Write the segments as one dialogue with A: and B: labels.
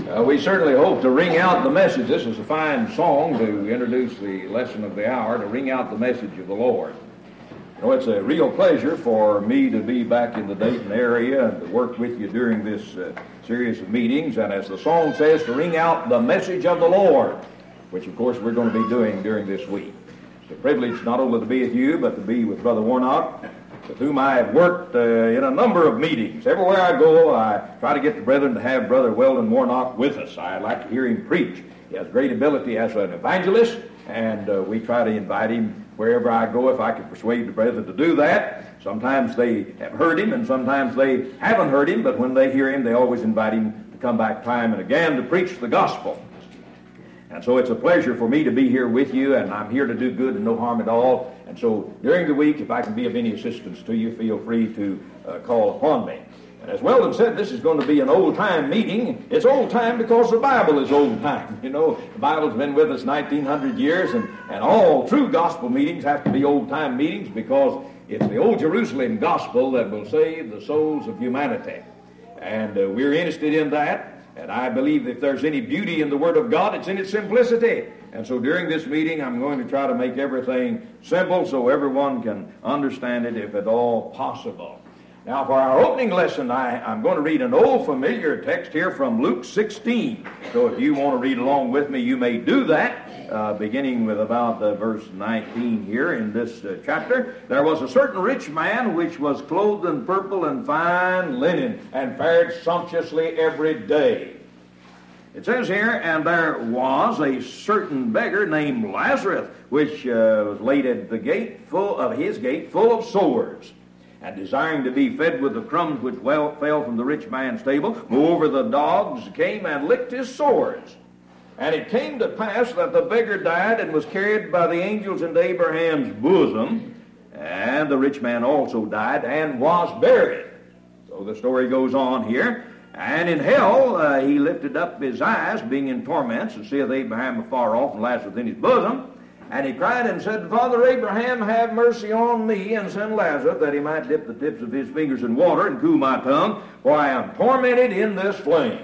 A: We certainly hope to ring out the message. This is a fine song to introduce the lesson of the hour, to ring out the message of the Lord. You know, it's a real pleasure for me to be back in the Dayton area and to work with you during this series of meetings. And as the song says, to ring out the message of the Lord, which of course we're going to be doing during this week. It's a privilege not only to be with you, but to be with Brother Warnock, with whom I have worked in a number of meetings. Everywhere I go, I try to get the brethren to have Brother Weldon Warnock with us. I like to hear him preach. He has great ability as an evangelist, and we try to invite him wherever I go if I can persuade the brethren to do that. Sometimes they have heard him, and sometimes they haven't heard him, but when they hear him, they always invite him to come back time and again to preach the gospel. And so it's a pleasure for me to be here with you, and I'm here to do good and no harm at all. And so during the week, if I can be of any assistance to you, feel free to call upon me. And as Weldon said, this is going to be an old-time meeting. It's old-time because the Bible is old-time. You know, the Bible's been with us 1,900 years, and all true gospel meetings have to be old-time meetings because it's the old Jerusalem gospel that will save the souls of humanity. And we're interested in that. And I believe if there's any beauty in the Word of God, it's in its simplicity. And so during this meeting, I'm going to try to make everything simple so everyone can understand it if at all possible. Now, for our opening lesson, I'm going to read an old familiar text here from Luke 16. So if you want to read along with me, you may do that, beginning with about verse 19 here in this chapter. There was a certain rich man which was clothed in purple and fine linen, and fared sumptuously every day. It says here, and there was a certain beggar named Lazarus, which was laid at the gate, full of sores, and desiring to be fed with the crumbs which fell from the rich man's table. Moreover, the dogs came and licked his sores. And it came to pass that the beggar died and was carried by the angels into Abraham's bosom. And the rich man also died and was buried. So the story goes on here. And in hell he lifted up his eyes, being in torments, and seeth Abraham afar off and Lazarus in his bosom. And he cried and said, Father Abraham, have mercy on me, and send Lazarus, that he might dip the tips of his fingers in water and cool my tongue, for I am tormented in this flame.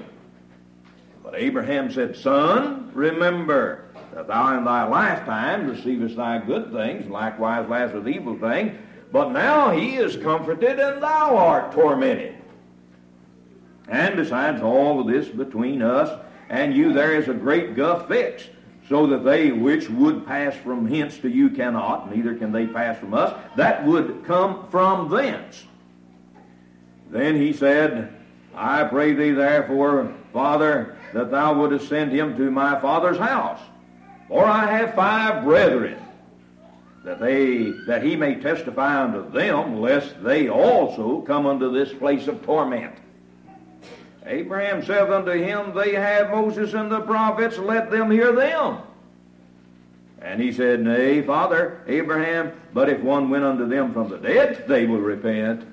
A: But Abraham said, Son, remember that thou in thy lifetime receivest thy good things, and likewise Lazarus evil things. But now he is comforted, and thou art tormented. And besides all of this between us and you, there is a great gulf fixed, so that they which would pass from hence to you cannot, neither can they pass from us, that would come from thence. Then he said, I pray thee therefore, Father, that thou wouldest send him to my father's house. For I have 5 brethren, that he may testify unto them, lest they also come unto this place of torment. Abraham saith unto him, They have Moses and the prophets, let them hear them. And he said, Nay, Father Abraham, but if one went unto them from the dead, they will repent.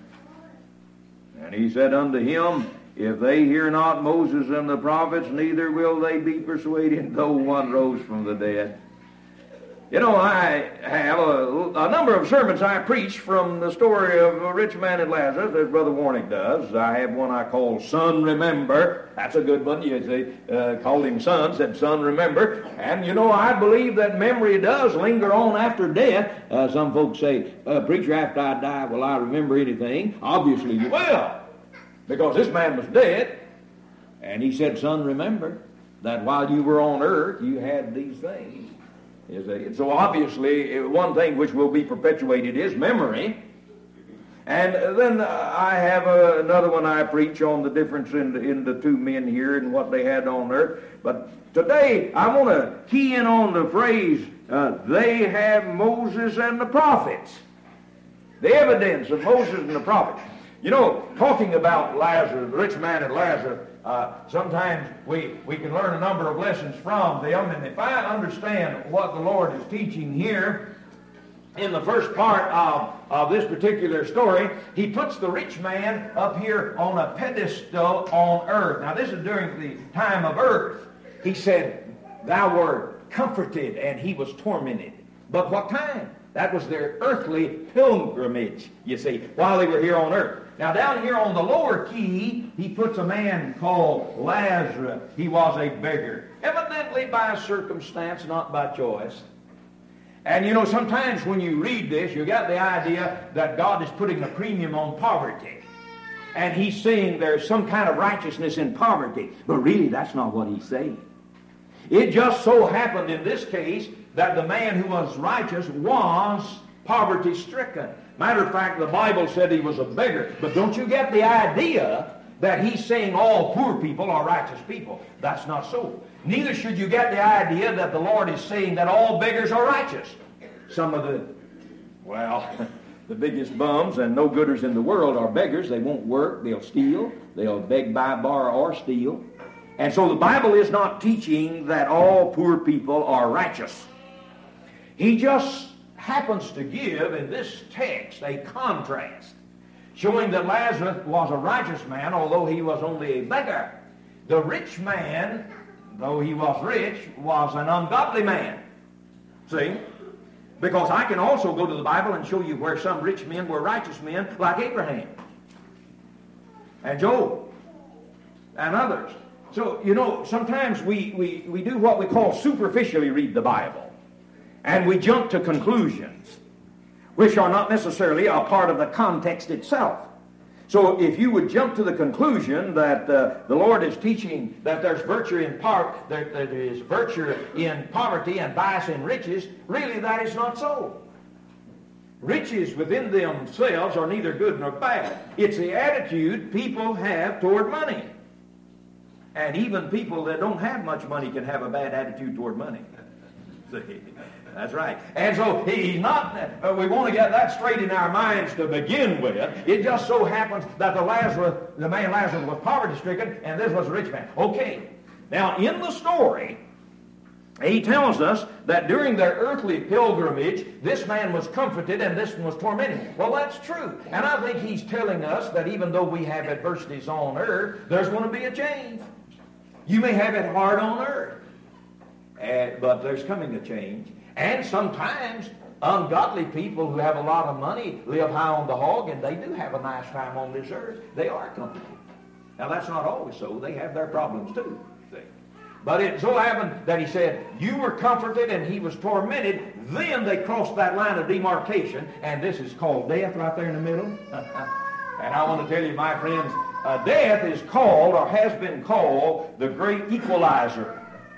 A: And he said unto him, If they hear not Moses and the prophets, neither will they be persuaded, though one rose from the dead. You know, I have a number of sermons I preach from the story of a rich man and Lazarus, as Brother Warnick does. I have one I call Son, Remember. That's a good one. You called him Son, said Son, Remember. And, you know, I believe that memory does linger on after death. Some folks say, Preacher, after I die, will I remember anything? Obviously you will, because this man was dead. And he said, Son, remember that while you were on earth, you had these things. So obviously, one thing which will be perpetuated is memory. And then I have another one I preach on the difference in the 2 men here and what they had on earth. But today, I want to key in on the phrase, they have Moses and the prophets. The evidence of Moses and the prophets. You know, talking about Lazarus, the rich man and Lazarus, sometimes we can learn a number of lessons from them. And if I understand what the Lord is teaching here in the first part of this particular story, he puts the rich man up here on a pedestal on earth. Now, this is during the time of earth. He said, Thou wert comforted, and he was tormented. But what time? That was their earthly pilgrimage, you see, while they were here on earth. Now down here on the lower key, he puts a man called Lazarus. He was a beggar, evidently by circumstance, not by choice. And you know, sometimes when you read this, you got the idea that God is putting a premium on poverty. And he's saying there's some kind of righteousness in poverty. But really, that's not what he's saying. It just so happened in this case that the man who was righteous was poverty-stricken. Matter of fact, the Bible said he was a beggar. But don't you get the idea that he's saying all poor people are righteous people? That's not so. Neither should you get the idea that the Lord is saying that all beggars are righteous. Some of the, the biggest bums and no-gooders in the world are beggars. They won't work. They'll steal. They'll beg, buy, borrow, or steal. And so the Bible is not teaching that all poor people are righteous. He just happens to give in this text a contrast, showing that Lazarus was a righteous man, although he was only a beggar. The rich man, though he was rich, was an ungodly man. See? Because I can also go to the Bible and show you where some rich men were righteous men, like Abraham and Job and others. So, you know, sometimes we do what we call superficially read the Bible. And we jump to conclusions, which are not necessarily a part of the context itself. So if you would jump to the conclusion that the Lord is teaching that there's virtue in there is virtue in poverty and vice in riches, really that is not so. Riches within themselves are neither good nor bad. It's the attitude people have toward money. And even people that don't have much money can have a bad attitude toward money. See? That's right. And so he's not, we want to get that straight in our minds to begin with. It just so happens that the man Lazarus was poverty-stricken, and this was a rich man. Okay. Now, in the story, he tells us that during their earthly pilgrimage, this man was comforted and this one was tormented. Well, that's true. And I think he's telling us that even though we have adversities on earth, there's going to be a change. You may have it hard on earth, but there's coming a change. And sometimes ungodly people who have a lot of money live high on the hog, and they do have a nice time on this earth. They are comforted. Now, that's not always so. They have their problems too. See? But it so happened that he said, you were comforted and he was tormented. Then they crossed that line of demarcation, and this is called death right there in the middle. And I want to tell you, my friends, death is called, or has been called, the great equalizer.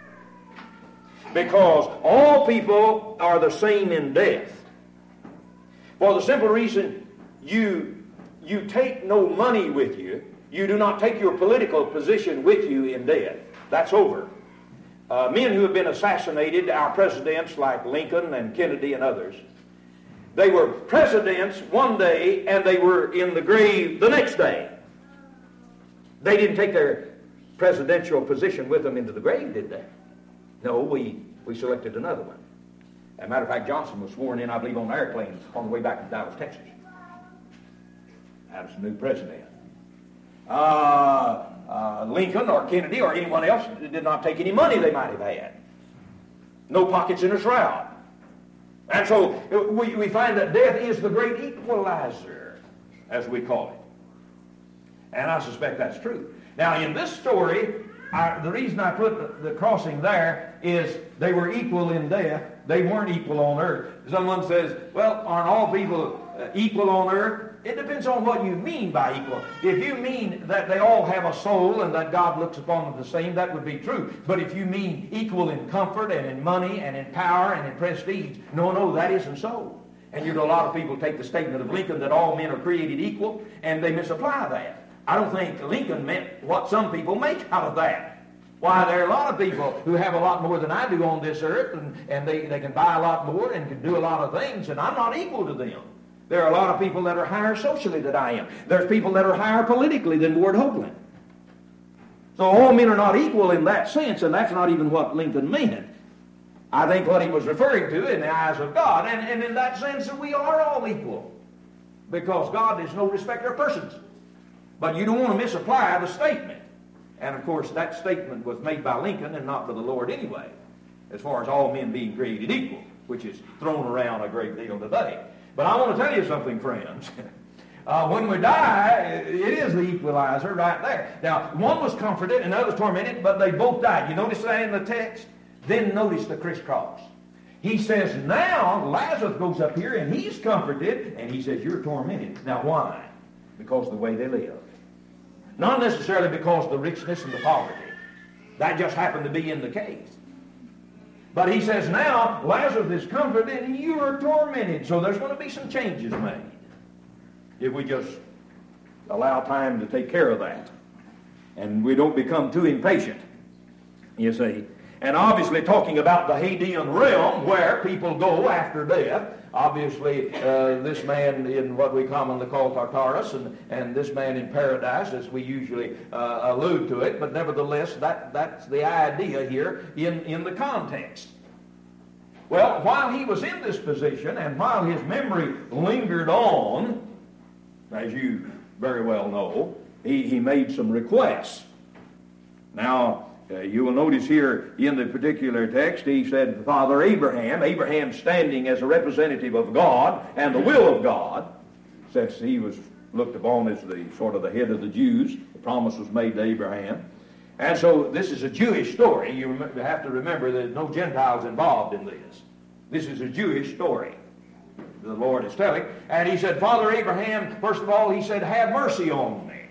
A: Because all people are the same in death. For the simple reason you take no money with you. You do not take your political position with you in death. That's over. Men who have been assassinated, our presidents like Lincoln and Kennedy and others, they were presidents one day and they were in the grave the next day. They didn't take their presidential position with them into the grave, did they? No, we selected another one. As a matter of fact, Johnson was sworn in, I believe, on an airplane on the way back to Dallas, Texas. That was the new president. Lincoln or Kennedy or anyone else did not take any money they might have had. No pockets in a shroud. And so we find that death is the great equalizer, as we call it. And I suspect that's true. Now, in this story, the reason I put the crossing there is they were equal in death. They weren't equal on earth. Someone says, well, aren't all people equal on earth? It depends on what you mean by equal. If you mean that they all have a soul and that God looks upon them the same, that would be true. But if you mean equal in comfort and in money and in power and in prestige, no, that isn't so. And you know, a lot of people take the statement of Lincoln that all men are created equal, and they misapply that. I don't think Lincoln meant what some people make out of that. Why, there are a lot of people who have a lot more than I do on this earth, and they can buy a lot more and can do a lot of things, and I'm not equal to them. There are a lot of people that are higher socially than I am. There's people that are higher politically than Ward Hoagland. So all men are not equal in that sense, and that's not even what Lincoln meant. I think what he was referring to in the eyes of God, and in that sense that we are all equal, because God is no respecter of persons. But you don't want to misapply the statement. And of course, that statement was made by Lincoln and not by the Lord anyway, as far as all men being created equal. which is thrown around a great deal today. But I want to tell you something, friends. When we die, it is the equalizer right there. Now, one was comforted and the other was tormented, but they both died. You notice that in the text? Then notice the crisscross. He says, now Lazarus goes up here and he's comforted, and he says, you're tormented. Now, why? Because of the way they live. Not necessarily because of the richness and the poverty. That just happened to be in the case. But he says, now Lazarus is comforted and you are tormented. So there's going to be some changes made if we just allow time to take care of that. And we don't become too impatient, you see. And obviously talking about the Hadean realm where people go after death. Obviously this man in what we commonly call Tartarus and this man in paradise, as we usually allude to it. But nevertheless, that's the idea here in the context. Well, while he was in this position and while his memory lingered on, as you very well know, he made some requests. Now, you will notice here in the particular text, he said, Father Abraham standing as a representative of God and the will of God, since he was looked upon as the sort of the head of the Jews. The promise was made to Abraham. And so this is a Jewish story. You have to remember there's no Gentiles involved in this. This is a Jewish story the Lord is telling. And he said, Father Abraham, first of all, he said, have mercy on me.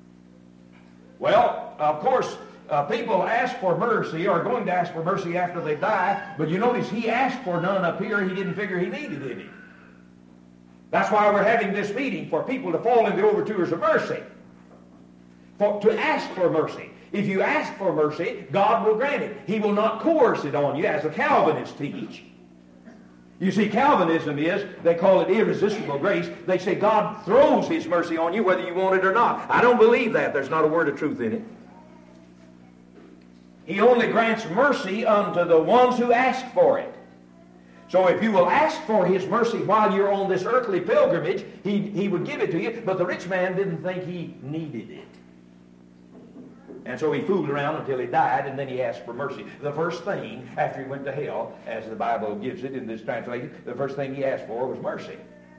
A: Well, of course, people ask for mercy, or are going to ask for mercy after they die, but you notice he asked for none up here. He didn't figure he needed any. That's why we're having this meeting, for people to fall into the overtures of mercy. To ask for mercy. If you ask for mercy, God will grant it. He will not coerce it on you, as the Calvinists teach. You see, Calvinism is, they call it irresistible grace. They say God throws His mercy on you whether you want it or not. I don't believe that. There's not a word of truth in it. He only grants mercy unto the ones who ask for it. So if you will ask for His mercy while you're on this earthly pilgrimage, He would give it to you. But the rich man didn't think he needed it. And so he fooled around until he died, and then he asked for mercy. The first thing after he went to hell, as the Bible gives it in this translation, the first thing he asked for was mercy.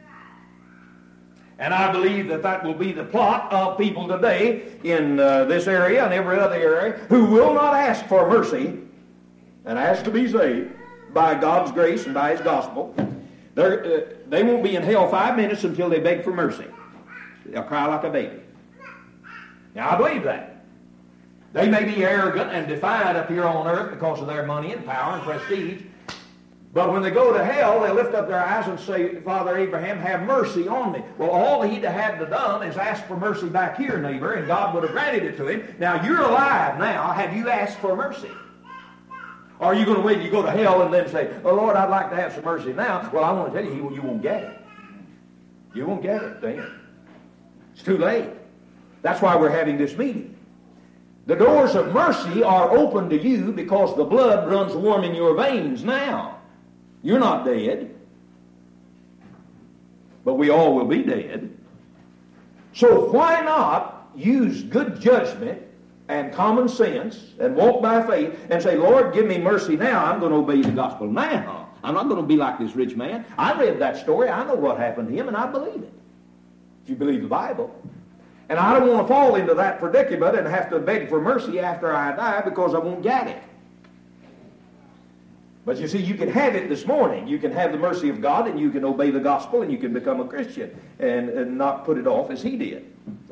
A: And I believe that will be the plot of people today in this area and every other area who will not ask for mercy and ask to be saved by God's grace and by His gospel. They won't be in hell 5 minutes until they beg for mercy. They'll cry like a baby. Now, I believe that. They may be arrogant and defiant up here on earth because of their money and power and prestige. But when they go to hell, they lift up their eyes and say, Father Abraham, have mercy on me. Well, all he'd have had to done is ask for mercy back here, neighbor, and God would have granted it to him. Now, you're alive now. Have you asked for mercy? Or are you going to wait till you go to hell and then say, oh, Lord, I'd like to have some mercy now? Well, I want to tell you, you won't get it. You won't get it then. It's too late. That's why we're having this meeting. The doors of mercy are open to you because the blood runs warm in your veins now. You're not dead. But we all will be dead. So why not use good judgment and common sense and walk by faith and say, Lord, give me mercy now. I'm going to obey the gospel now. I'm not going to be like this rich man. I read that story. I know what happened to him, and I believe it. If you believe the Bible. And I don't want to fall into that predicament and have to beg for mercy after I die because I won't get it. But you see, you can have it this morning. You can have the mercy of God, and you can obey the gospel, and you can become a Christian and not put it off as he did.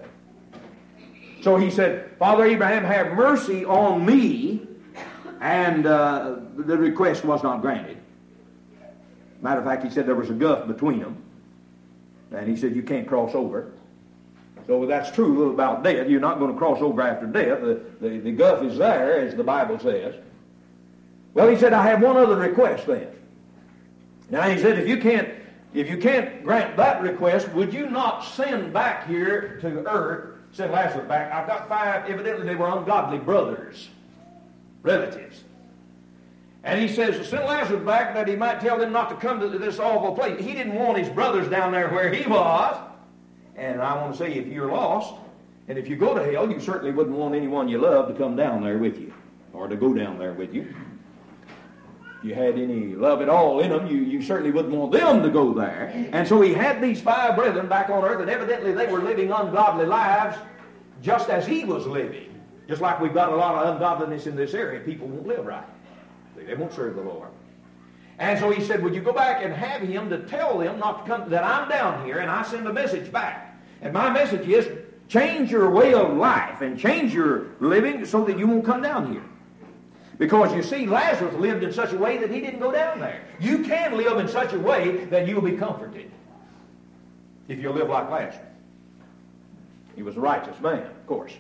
A: So he said, Father Abraham, have mercy on me. And the request was not granted. Matter of fact, he said there was a gulf between them. And he said, you can't cross over. So that's true about death. You're not going to cross over after death. The gulf is there, as the Bible says. Well, he said, I have one other request then. Now, he said, if you can't grant that request, would you not send back here to earth, send Lazarus back? I've got 5, evidently they were ungodly brothers, relatives. And he says, send Lazarus back that he might tell them not to come to this awful place. He didn't want his brothers down there where he was. And I want to say, if you're lost, and if you go to hell, you certainly wouldn't want anyone you love to come down there with you, or to go down there with you. If you had any love at all in them, you certainly wouldn't want them to go there. And so he had these 5 brethren back on earth, and evidently they were living ungodly lives just as he was living. Just like we've got a lot of ungodliness in this area. People won't live right. They won't serve the Lord. And so he said, would you go back and have him to tell them not to come, that I'm down here, and I send a message back. And my message is, change your way of life and change your living so that you won't come down here. Because you see, Lazarus lived in such a way that he didn't go down there. You can live in such a way that you'll be comforted if you live like Lazarus. He was a righteous man, of course.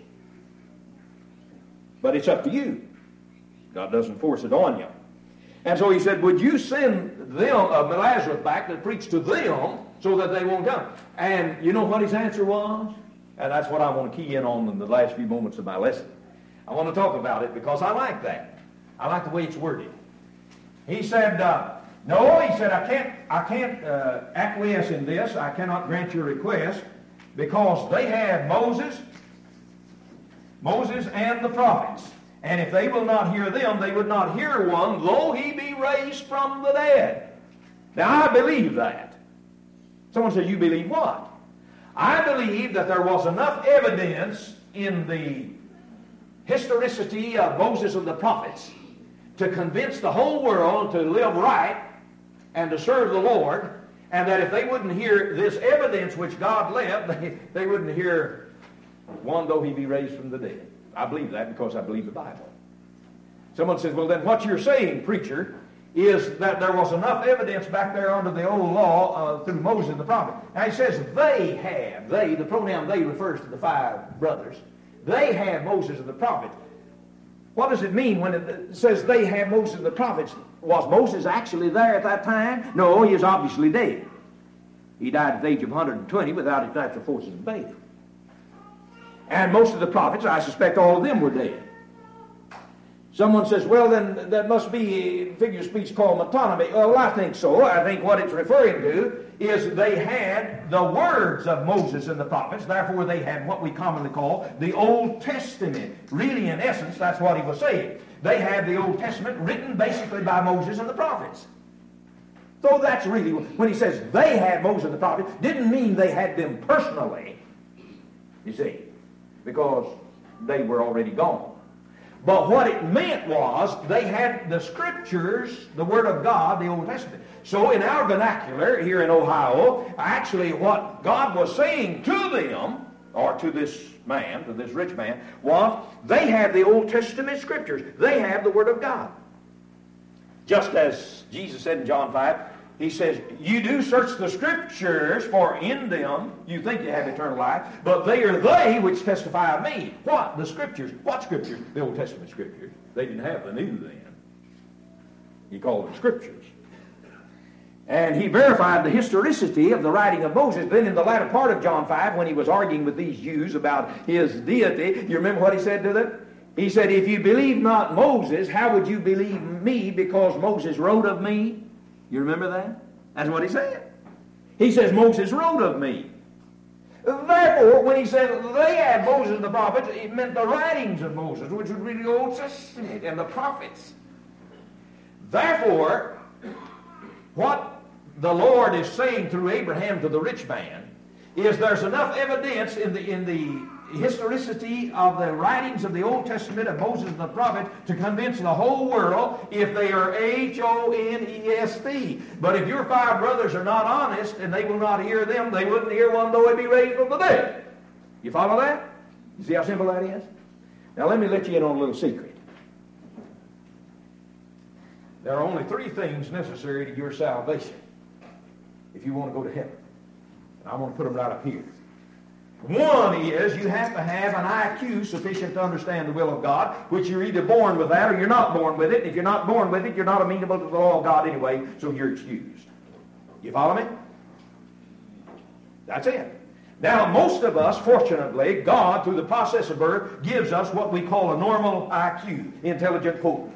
A: But it's up to you. God doesn't force it on you. And so he said, would you send them, Lazarus back to preach to them so that they won't come? And you know what his answer was? And that's what I want to key in on in the last few moments of my lesson. I want to talk about it because I like that. I like the way it's worded. He said, no, he said, I can't acquiesce in this. I cannot grant your request because they have Moses and the prophets. And if they will not hear them, they would not hear one, though he be raised from the dead. Now, I believe that. Someone says, you believe what? I believe that there was enough evidence in the historicity of Moses and the prophets to convince the whole world to live right and to serve the Lord, and that if they wouldn't hear this evidence which God left, they wouldn't hear one though he be raised from the dead. I believe that because I believe the Bible. Someone says, well, then what you're saying, preacher, is that there was enough evidence back there under the old law through Moses and the prophet. Now he says the pronoun they refers to the 5 brothers. They have Moses and the prophets. What does it mean when it says they have Moses and the prophets? Was Moses actually there at that time? No, he is obviously dead. He died at the age of 120 without his natural forces invading. And most of the prophets, I suspect all of them were dead. Someone says, well, then that must be a figure of speech called metonymy. Well, I think so. I think what it's referring to is they had the words of Moses and the prophets. Therefore, they had what we commonly call the Old Testament. Really, in essence, that's what he was saying. They had the Old Testament written basically by Moses and the prophets. So that's really, when he says they had Moses and the prophets, didn't mean they had them personally, you see, because they were already gone. But what it meant was they had the Scriptures, the Word of God, the Old Testament. So in our vernacular here in Ohio, actually what God was saying to them, or to this man, to this rich man, was they have the Old Testament Scriptures. They have the Word of God. Just as Jesus said in John 5, he says, you do search the Scriptures, for in them you think you have eternal life, but they are they which testify of me. What? The Scriptures. What Scriptures? The Old Testament Scriptures. They didn't have the New then. He called them Scriptures. And he verified the historicity of the writing of Moses. Then in the latter part of John 5, when he was arguing with these Jews about his deity, you remember what he said to them? He said, if you believe not Moses, how would you believe me because Moses wrote of me? You remember that? That's what he said. He says, Moses wrote of me. Therefore, when he said they had Moses and the prophets, it meant the writings of Moses, which would be the Old Testament and the prophets. Therefore, what the Lord is saying through Abraham to the rich man is there's enough evidence in the historicity of the writings of the Old Testament of Moses and the prophet to convince the whole world if they are Honest. But if your 5 brothers are not honest and they will not hear them, they wouldn't hear one though he be raised from the dead. You follow that? You see how simple that is? Now let me let you in on a little secret. There are only 3 things necessary to your salvation if you want to go to heaven. And I'm going to put them right up here. One is you have to have an IQ sufficient to understand the will of God, which you're either born with that or you're not born with it. And if you're not born with it, you're not amenable to the law of God anyway, so you're excused. You follow me? That's it. Now, most of us, fortunately, God, through the process of birth, gives us what we call a normal IQ, intelligent quotient.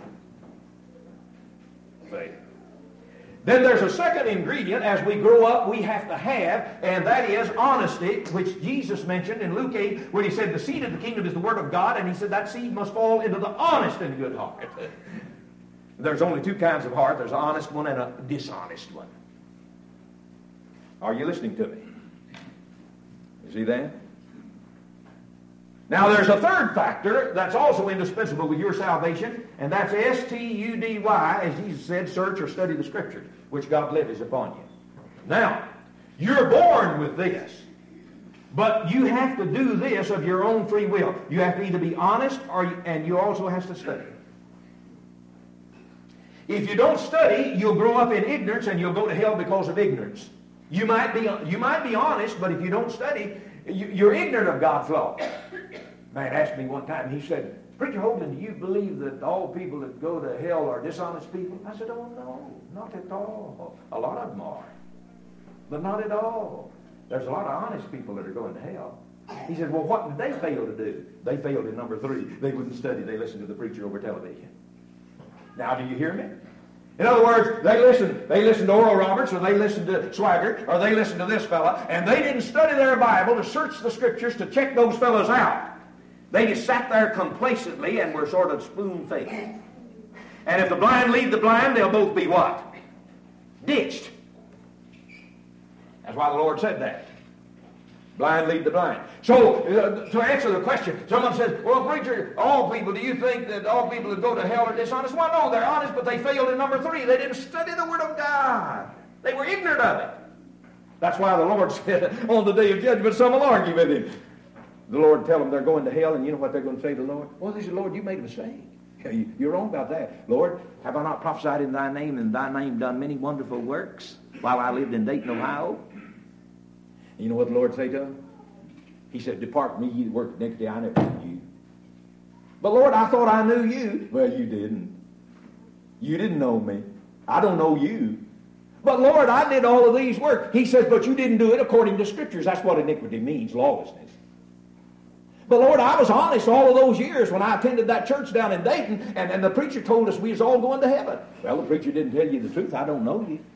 A: See? Then there's a second ingredient as we grow up we have to have, and that is honesty, which Jesus mentioned in Luke 8 when he said the seed of the kingdom is the word of God, and he said that seed must fall into the honest and good heart. There's only two kinds of heart. There's an honest one and a dishonest one. Are you listening to me? You see that? Now there's a third factor that's also indispensable with your salvation, and that's S-T-U-D-Y, as Jesus said, search or study the Scriptures, which God levies upon you. Now, you're born with this, but you have to do this of your own free will. You have to either be honest, and you also have to study. If you don't study, you'll grow up in ignorance, and you'll go to hell because of ignorance. You might be honest, but if you don't study, you're ignorant of God's law. Man asked me one time, he said, Preacher Holden, do you believe that all people that go to hell are dishonest people? I said, oh no, not at all. A lot of them are, but not at all. There's a lot of honest people that are going to hell. He said, well, what did they fail to do? They failed in number 3. They wouldn't study. They listened to the preacher over television. Now, do you hear me? In other words, they listened to Oral Roberts, or they listened to Swaggart, or they listened to this fella, and they didn't study their Bible to search the Scriptures to check those fellows out. They just sat there complacently and were sort of spoon-fed. And if the blind lead the blind, they'll both be what? Ditched. That's why the Lord said that. Blind lead the blind. So, to answer the question, someone says, well, preacher, do you think that all people that go to hell are dishonest? Well, no, they're honest, but they failed in number 3. They didn't study the Word of God. They were ignorant of it. That's why the Lord said on the day of judgment, some will argue with him. The Lord tell them they're going to hell, and you know what they're going to say to the Lord? Well, they say, Lord, you made a mistake. You're wrong about that. Lord, have I not prophesied in thy name, and in thy name done many wonderful works while I lived in Dayton, Ohio? You know what the Lord say to him? He said, depart from me, ye that work iniquity, I never knew you. But Lord, I thought I knew you. Well, you didn't. You didn't know me. I don't know you. But Lord, I did all of these works. He says, but you didn't do it according to Scriptures. That's what iniquity means, lawlessness. But Lord, I was honest all of those years when I attended that church down in Dayton, and the preacher told us we was all going to heaven. Well, the preacher didn't tell you the truth. I don't know you.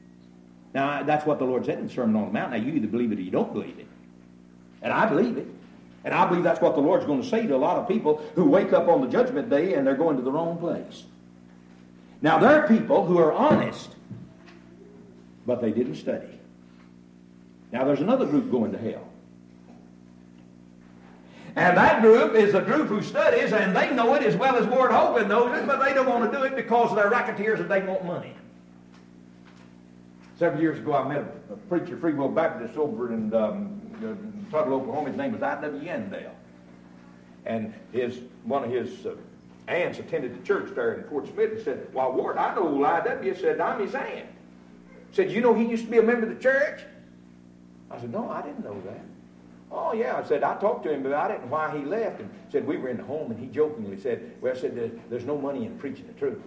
A: Now, that's what the Lord said in the Sermon on the Mount. Now, you either believe it or you don't believe it. And I believe it. And I believe that's what the Lord's going to say to a lot of people who wake up on the judgment day and they're going to the wrong place. Now, there are people who are honest, but they didn't study. Now, there's another group going to hell. And that group is a group who studies, and they know it as well as Ward Hogan knows it, but they don't want to do it because they're racketeers and they want money. Several years ago, I met a preacher, Free Will Baptist, over in Tuttle, Oklahoma. His name was I.W. Yandell. And one of his aunts attended the church there in Fort Smith and said, well, Ward, I know old I.W. Said, I'm his aunt. Said, you know he used to be a member of the church? I said, no, I didn't know that. Oh, yeah. I said, I talked to him about it and why he left. And said, we were in the home, and he jokingly said, well, I said, there's no money in preaching the truth.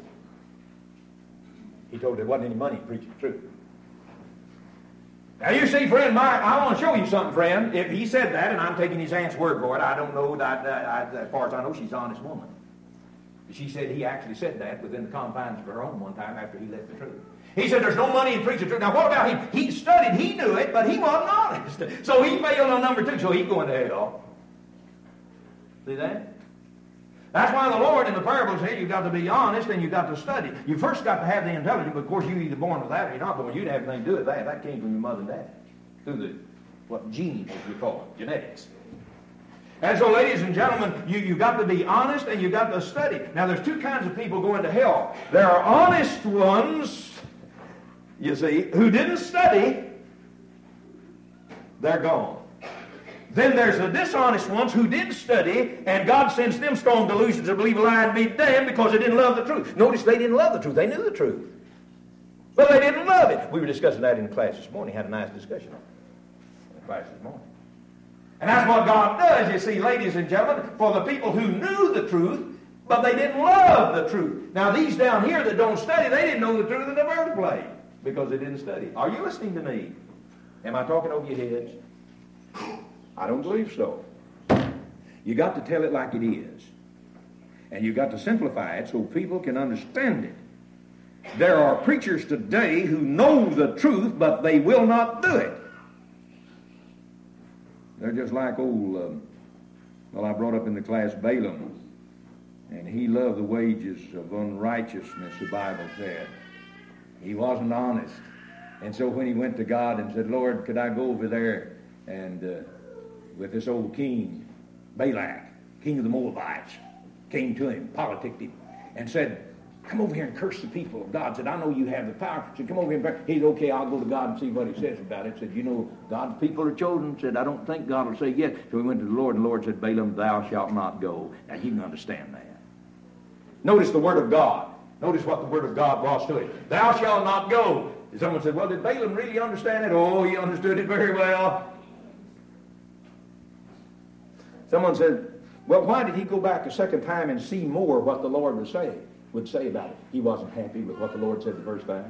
A: He told there wasn't any money in preaching the truth. Now, you see, friend, I want to show you something, friend. If he said that, and I'm taking his aunt's word for it, I don't know that, as far as I know, she's an honest woman. She said he actually said that within the confines of her home one time after he left the truth. He said there's no money in preaching the truth. Now, what about him? He studied, he knew it, but he wasn't honest. So he failed on number 2, so he's going to hell. See that? That's why the Lord in the parable said you've got to be honest and you've got to study. You first got to have the intelligence, but of course you're either born with that or you're not born. You didn't have anything to do with that. That came from your mother and dad. Through what genes, as we call it, genetics. And so, ladies and gentlemen, you've got to be honest and you've got to study. Now, there's 2 kinds of people going to hell. There are honest ones, you see, who didn't study. They're gone. Then there's the dishonest ones who did study, and God sends them strong delusions to believe a lie and be damned because they didn't love the truth. Notice they didn't love the truth. They knew the truth. But they didn't love it. We were discussing that in class this morning. Had a nice discussion on it in class this morning. And that's what God does, you see, ladies and gentlemen, for the people who knew the truth, but they didn't love the truth. Now, these down here that don't study, they didn't know the truth in the first place because they didn't study. Are you listening to me? Am I talking over your heads? I don't believe so. You got to tell it like it is. And you got to simplify it so people can understand it. There are preachers today who know the truth, but they will not do it. They're just like I brought up in the class Balaam. And he loved the wages of unrighteousness, the Bible said. He wasn't honest. And so when he went to God and said, Lord, could I go over there and with this old king, Balak, king of the Moabites, came to him, politicked him, and said, come over here and curse the people of God. Said, I know you have the power. Said, come over here and pray. He said, okay, I'll go to God and see what he says about it. Said, you know, God's people are chosen. Said, I don't think God will say yes. So he went to the Lord, and the Lord said, Balaam, thou shalt not go. Now you can understand that. Notice the word of God. Notice what the word of God was to him. Thou shalt not go. And someone said, well, did Balaam really understand it? Oh, he understood it very well. Someone said, well, why did he go back a second time and see more what the Lord would say about it? He wasn't happy with what the Lord said the first time.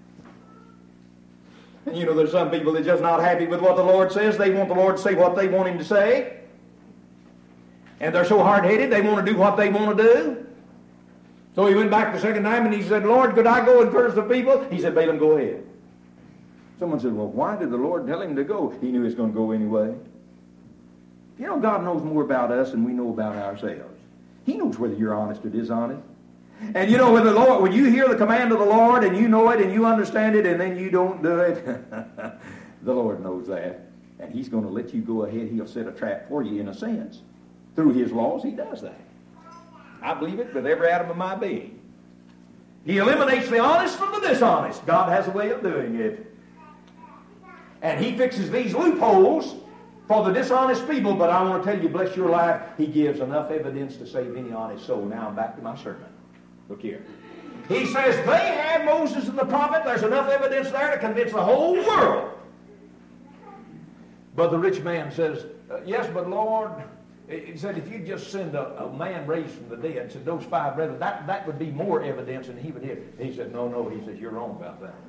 A: And you know, there's some people that are just not happy with what the Lord says. They want the Lord to say what they want him to say. And they're so hard-headed, they want to do what they want to do. So he went back the second time and he said, Lord, could I go and curse the people? He said, Balaam, go ahead. Someone said, well, why did the Lord tell him to go? He knew he was going to go anyway. You know, God knows more about us than we know about ourselves. He knows whether you're honest or dishonest. And you know, when you hear the command of the Lord and you know it and you understand it and then you don't do it, the Lord knows that. And he's going to let you go ahead. He'll set a trap for you in a sense. Through his laws, he does that. I believe it with every atom of my being. He eliminates the honest from the dishonest. God has a way of doing it. And he fixes these loopholes for the dishonest people, but I want to tell you, bless your life, he gives enough evidence to save any honest soul. Now I'm back to my sermon. Look here. He says they had Moses and the prophet. There's enough evidence there to convince the whole world. But the rich man says, yes, but Lord, he said, if you just send a man raised from the dead, said those 5 brethren, that would be more evidence than he would hear. He said, no, he says, you're wrong about that.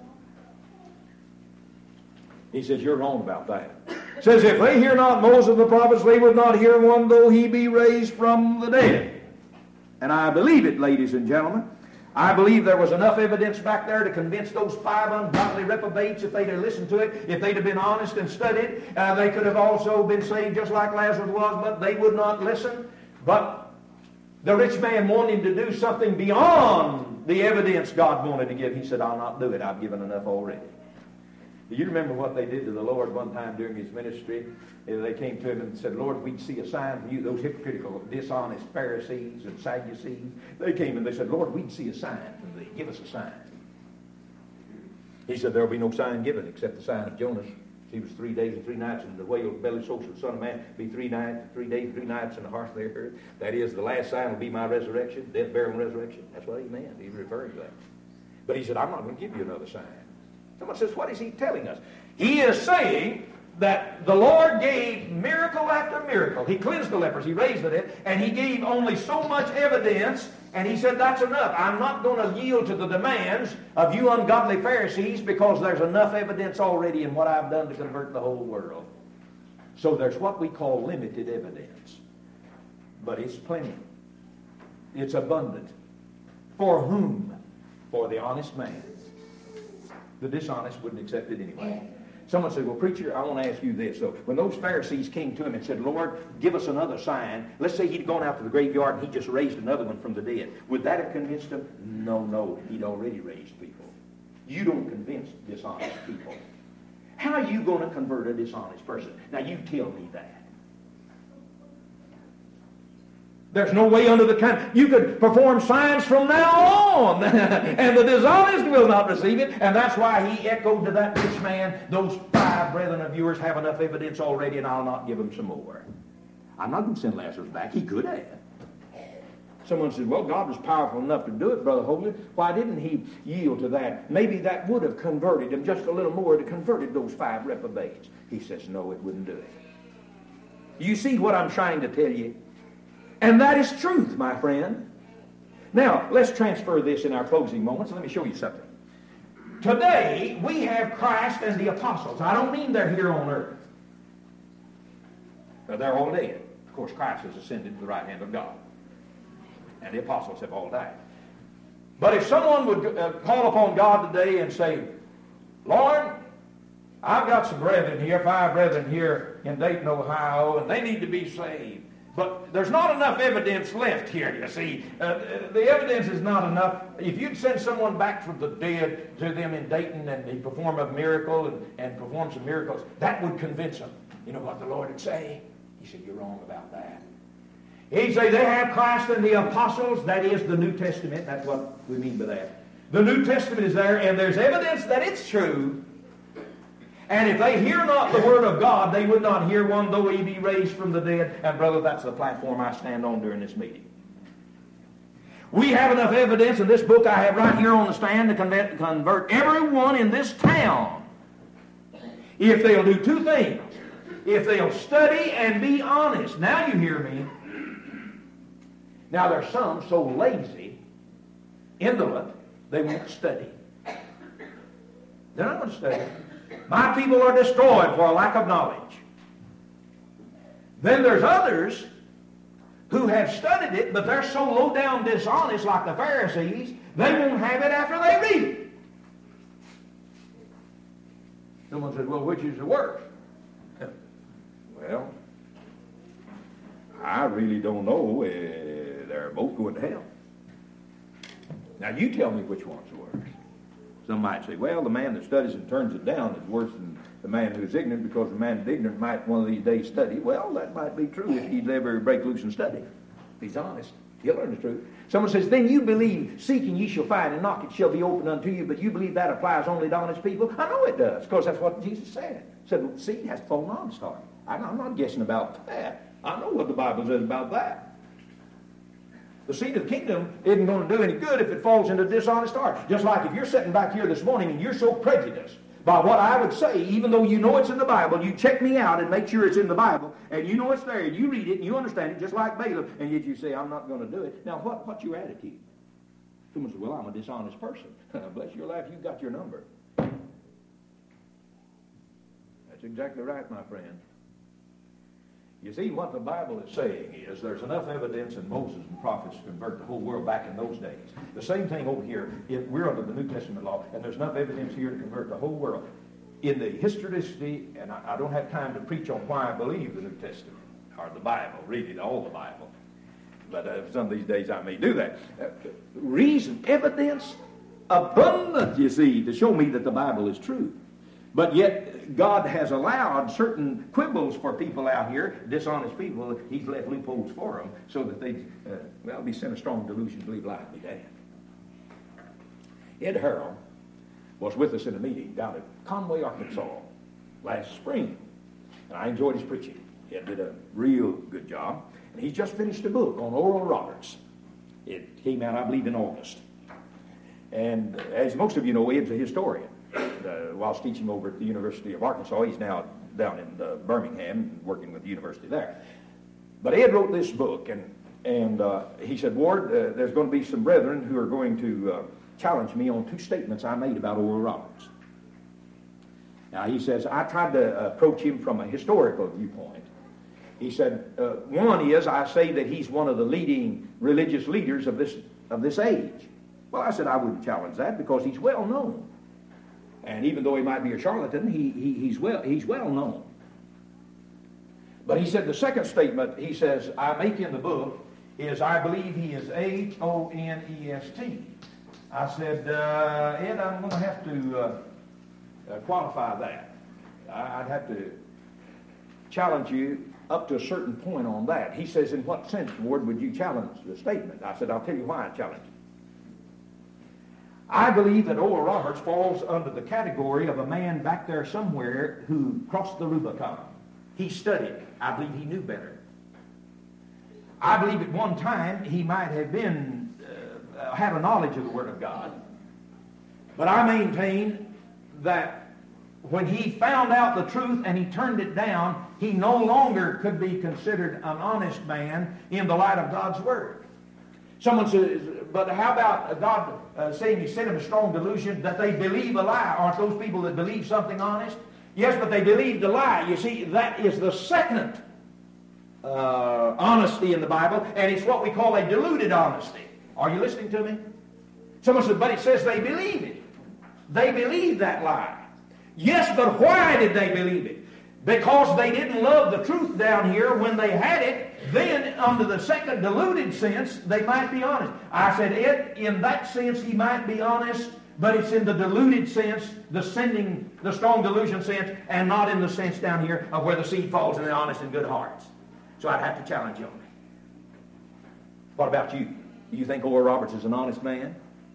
A: He says, you're wrong about that. Says, if they hear not Moses and the prophets, they would not hear one though he be raised from the dead. And I believe it, ladies and gentlemen. I believe there was enough evidence back there to convince those 5 ungodly reprobates, if they'd have listened to it, if they'd have been honest and studied, they could have also been saved just like Lazarus was, but they would not listen. But the rich man wanted him to do something beyond the evidence God wanted to give. He said, I'll not do it. I've given enough already. Do you remember what they did to the Lord one time during his ministry? They came to him and said, Lord, we'd see a sign from you. Those hypocritical, dishonest Pharisees and Sadducees, they came and they said, Lord, we'd see a sign from thee. Give us a sign. He said, there'll be no sign given except the sign of Jonas. He was 3 days and 3 nights in the whale's belly, so shall the Son of Man be 3 days and 3 nights in the heart of the earth. That is, the last sign will be my resurrection, death, burial, and resurrection. That's what he meant. He was referring to that. But he said, I'm not going to give you another sign. Someone says, what is he telling us? He is saying that the Lord gave miracle after miracle. He cleansed the lepers, he raised the dead, and he gave only so much evidence, and he said, that's enough. I'm not going to yield to the demands of you ungodly Pharisees because there's enough evidence already in what I've done to convert the whole world. So there's what we call limited evidence. But it's plenty. It's abundant. For whom? For the honest man. The dishonest wouldn't accept it anyway. Someone said, well, preacher, I want to ask you this. So when those Pharisees came to him and said, Lord, give us another sign. Let's say he'd gone out to the graveyard and he just raised another one from the dead. Would that have convinced him? No. He'd already raised people. You don't convince dishonest people. How are you going to convert a dishonest person? Now, you tell me that. There's no way under the kind. You could perform signs from now on, and the dishonest will not receive it. And that's why he echoed to that rich man, those 5 brethren of yours have enough evidence already, and I'll not give them some more. I'm not going to send Lazarus back. He could have. Someone said, well, God was powerful enough to do it, Brother Hoagland. Why didn't he yield to that? Maybe that would have converted him just a little more to converted those 5 reprobates. He says, no, it wouldn't do it. You see what I'm trying to tell you? And that is truth, my friend. Now, let's transfer this in our closing moments. Let me show you something. Today, we have Christ and the apostles. I don't mean they're here on earth. They're all dead. Of course, Christ has ascended to the right hand of God. And the apostles have all died. But if someone would call upon God today and say, Lord, I've got some brethren here, 5 brethren here in Dayton, Ohio, and they need to be saved. But there's not enough evidence left here, you see. The evidence is not enough. If you'd send someone back from the dead to them in Dayton and he perform a miracle and perform some miracles, that would convince them. You know what the Lord would say? He said, you're wrong about that. He'd say they have Christ and the apostles. That is the New Testament. That's what we mean by that. The New Testament is there, and there's evidence that it's true. And if they hear not the Word of God, they would not hear one though he be raised from the dead. And brother, that's the platform I stand on during this meeting. We have enough evidence in this book I have right here on the stand to convert everyone in this town. If they'll do two things. If they'll study and be honest. Now you hear me. Now there's some so lazy, indolent, they won't study. They're not going to study. My people are destroyed for a lack of knowledge. Then there's others who have studied it, but they're so low down dishonest like the Pharisees, they won't have it after they read it. Someone says, well, which is the worst? Well, I really don't know. They're both going to hell. Now you tell me which one's the worst. Some might say, well, the man that studies and turns it down is worse than the man who's ignorant, because the man who's ignorant might one of these days study. Well, that might be true if he'd ever break loose and study. If he's honest, he'll learn the truth. Someone says, then you believe, seeking ye shall find, and knock it shall be opened unto you, but you believe that applies only to honest people? I know it does, because that's what Jesus said. He said, well, the seed has to fall on honest heart. I'm not guessing about that. I know what the Bible says about that. The seed of the kingdom isn't going to do any good if it falls into a dishonest heart. Just like if you're sitting back here this morning and you're so prejudiced by what I would say, even though you know it's in the Bible, you check me out and make sure it's in the Bible, and you know it's there, and you read it, and you understand it, just like Balaam, and yet you say, I'm not going to do it. Now, what's your attitude? Someone says, well, I'm a dishonest person. Bless your life, you've got your number. That's exactly right, my friend. You see, what the Bible is saying is there's enough evidence in Moses and prophets to convert the whole world back in those days. The same thing over here. We're under the New Testament law, and there's enough evidence here to convert the whole world. In the historicity, and I don't have time to preach on why I believe the New Testament, or the Bible, really, all the Bible. But some of these days I may do that. Reason, evidence, abundant, you see, to show me that the Bible is true. But yet, God has allowed certain quibbles for people out here, dishonest people. He's left loopholes for them so that they, be sent a strong delusion to believe life be damned. Ed Harrell was with us in a meeting down at Conway, Arkansas last spring. And I enjoyed his preaching. Ed did a real good job. And he's just finished a book on Oral Roberts. It came out, I believe, in August. And as most of you know, Ed's a historian. Whilst teaching over at the University of Arkansas, he's now down in Birmingham working with the university there. But Ed wrote this book, and he said, Ward, there's going to be some brethren who are going to challenge me on two statements I made about Oral Roberts. Now, he says, I tried to approach him from a historical viewpoint. He said, one is, I say that he's one of the leading religious leaders of this age. Well, I said, I wouldn't challenge that because he's well known. And even though he might be a charlatan, he's well known. But he said the second statement, he says, I make in the book, is I believe he is Honest. I said, Ed, I'm going to have to qualify that. I'd have to challenge you up to a certain point on that. He says, in what sense, Ward, would you challenge the statement? I said, I'll tell you why I challenge it. I believe that Oral Roberts falls under the category of a man back there somewhere who crossed the Rubicon. He studied. I believe he knew better. I believe at one time he might have been, had a knowledge of the Word of God. But I maintain that when he found out the truth and he turned it down, he no longer could be considered an honest man in the light of God's Word. Someone says, but how about God saying he sent him a strong delusion that they believe a lie? Aren't those people that believe something honest? Yes, but they believed a lie. You see, that is the second honesty in the Bible, and it's what we call a deluded honesty. Are you listening to me? Someone said, but it says they believe it. They believe that lie. Yes, but why did they believe it?
B: because they didn't love the truth down here when they had it, then under the second diluted sense, they might be honest. I said in that sense he might be honest, but it's in the diluted sense, the strong delusion sense, and not in the sense down here of where the seed falls in the honest and good hearts. So I'd have to challenge you on that. What about you? Do you think Oral Roberts is an honest man?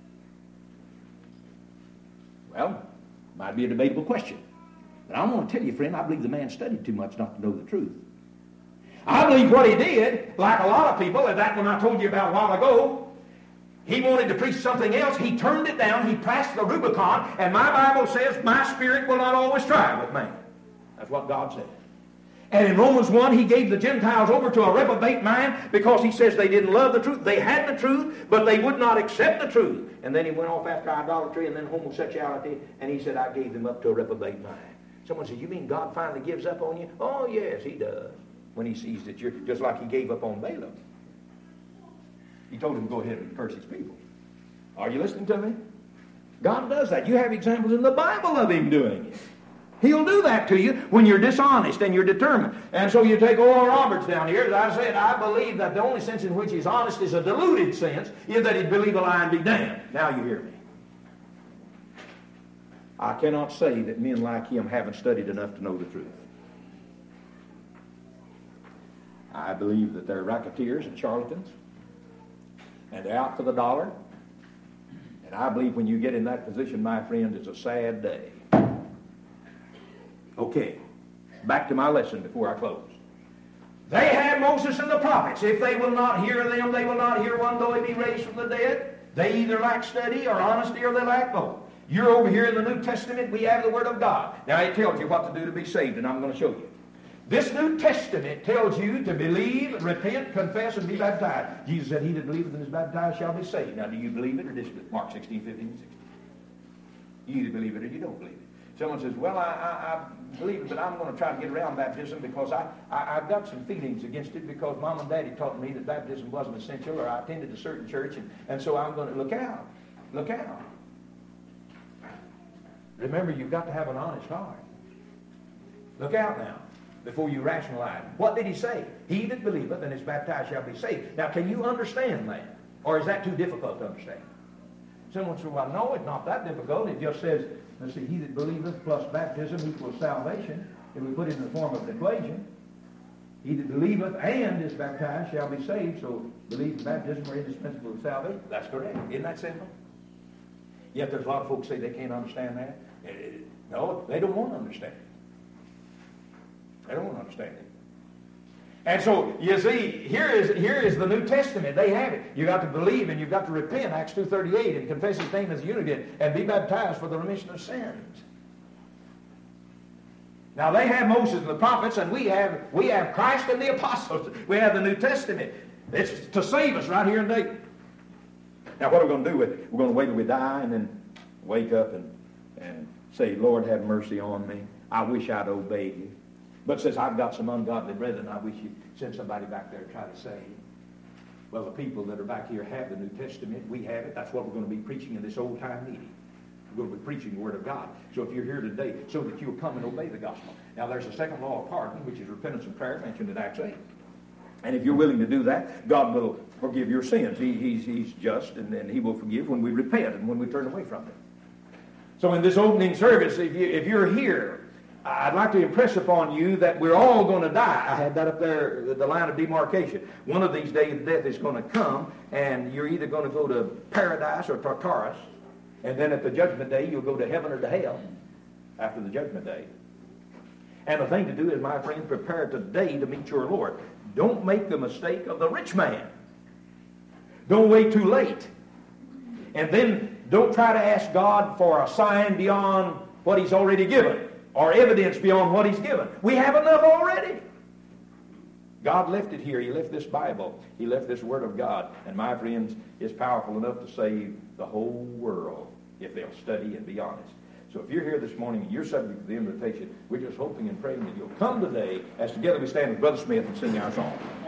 B: Well, might be a debatable question. But I want to tell you, friend, I believe the man studied too much not to know the truth. I believe what he did, like a lot of people, and that one I told you about a while ago, he wanted to preach something else. He turned it down. He passed the Rubicon. And my Bible says, my spirit will not always strive with man. That's what God said. And in Romans 1, he gave the Gentiles over to a reprobate mind because he says they didn't love the truth. They had the truth, but they would not accept the truth. And then he went off after idolatry and then homosexuality, and he said, I gave them up to a reprobate mind. Someone said, you mean God finally gives up on you? Oh, yes, he does. When he sees that you're just like he gave up on Balaam. He told him to go ahead and curse his people. Are you listening to me? God does that. You have examples in the Bible of him doing it. He'll do that to you when you're dishonest and you're determined. And so you take Oral Roberts down here. As I said, I believe that the only sense in which he's honest is a deluded sense, is that he'd believe a lie and be damned. Now you hear me. I cannot say that men like him haven't studied enough to know the truth. I believe that they're racketeers and charlatans, and they're out for the dollar. And I believe when you get in that position, my friend, it's a sad day. Okay, back to my lesson before I close. They had Moses and the prophets. If they will not hear them, they will not hear one though he be raised from the dead. They either lack study or honesty, or they lack both. You're over here in the New Testament, we have the Word of God. Now it tells you what to do to be saved, and I'm going to show you. This New Testament tells you to believe, repent, confess, and be baptized. Jesus said, he that believeth and is baptized shall be saved. Now do you believe it or disbelieve it? Mark 16, 15, and 16. You either believe it or you don't believe it. Someone says, well, I believe it, but I'm going to try to get around baptism because I've got some feelings against it because Mom and Daddy taught me that baptism wasn't essential, or I attended a certain church, and so I'm going to look out. Look out. Remember, you've got to have an honest heart. Look out now before you rationalize. What did he say? He that believeth and is baptized shall be saved. Now, can you understand that? Or is that too difficult to understand? Someone said, well, no, it's not that difficult. It just says, let's see, he that believeth plus baptism equals salvation. If we put it in the form of an equation, he that believeth and is baptized shall be saved. So belief and baptism are indispensable to salvation. That's correct. Isn't that simple? Yet there's a lot of folks say they can't understand that. No, they don't want to understand it. They don't want to understand it. And so, you see, here is the New Testament. They have it. You've got to believe and you've got to repent, Acts 2:38, and confess his name as the unity, and be baptized for the remission of sins. Now, they have Moses and the prophets, and we have Christ and the apostles. We have the New Testament. It's to save us right here in Dayton. Now, what are we going to do with it? We're going to wait till we die and then wake up and say, Lord, have mercy on me. I wish I'd obeyed you. But says, I've got some ungodly brethren, I wish you'd send somebody back there to try to save. Well, the people that are back here have the New Testament. We have it. That's what we're going to be preaching in this old-time meeting. We're going to be preaching the Word of God. So if you're here today, so that you'll come and obey the gospel. Now, there's a second law of pardon, which is repentance and prayer, mentioned in Acts 8. And if you're willing to do that, God will forgive your sins. He's just, and he will forgive when we repent and when we turn away from it. So in this opening service, if you're here, I'd like to impress upon you that we're all going to die. I had that up there, the line of demarcation. One of these days, death is going to come, and you're either going to go to paradise or Tartarus, and then at the judgment day, you'll go to heaven or to hell after the judgment day. And the thing to do is, my friend, prepare today to meet your Lord. Don't make the mistake of the rich man. Don't wait too late. And then don't try to ask God for a sign beyond what he's already given, or evidence beyond what he's given. We have enough already. God left it here. He left this Bible. He left this Word of God. And my friends, it's powerful enough to save the whole world if they'll study and be honest. So if you're here this morning and you're subject to the invitation, we're just hoping and praying that you'll come today as together we stand with Brother Smith and sing our song.